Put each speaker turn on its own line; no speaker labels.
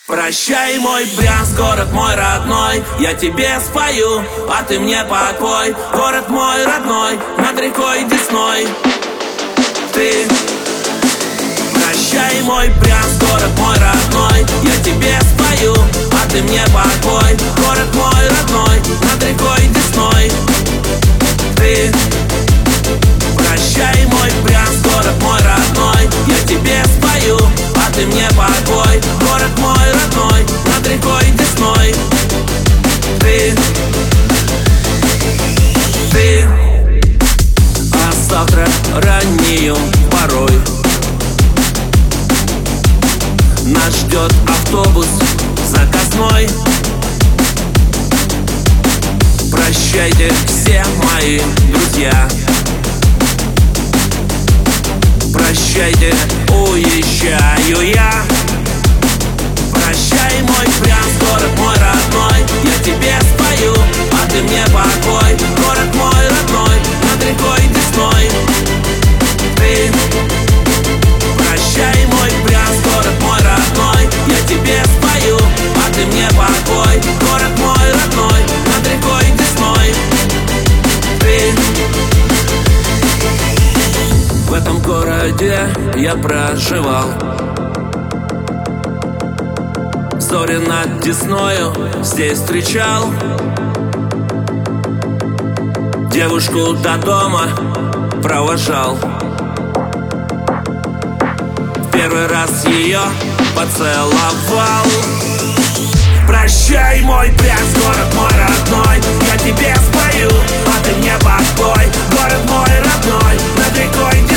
Прощай, мой Брянск, город мой родной, я тебе спою, а ты мне подпой. Город мой родной, над рекой Десной. Ты. Прощай, мой Брянск, город мой родной, я тебе спою, а ты мне подпой. Город мой родной, над рекой Десной. Ты. Прощай, мой Брянск, город мой родной, я тебе спою, а ты мне подпой. Город мой родной, над рекой Десной. Ты. А завтра раннею порой нас ждет автобус заказной. Прощайте все мои друзья. Прощайте, уезжаю я. Прощай, мой Брянск, город мой родной, я тебе спою, а ты мне подпой. Город мой родной, над рекой Десной. Ты. Прощай, мой Брянск, город мой родной, я тебе спою, а ты мне подпой. Город мой родной, над рекой Десной. Ты. В этом городе я проживал. Зори над Десною здесь встречал. Девушку до дома провожал. Первый раз ее поцеловал. Прощай, мой Брянск, город мой родной, я тебе спою, а ты мне подпой. Город мой родной, над рекой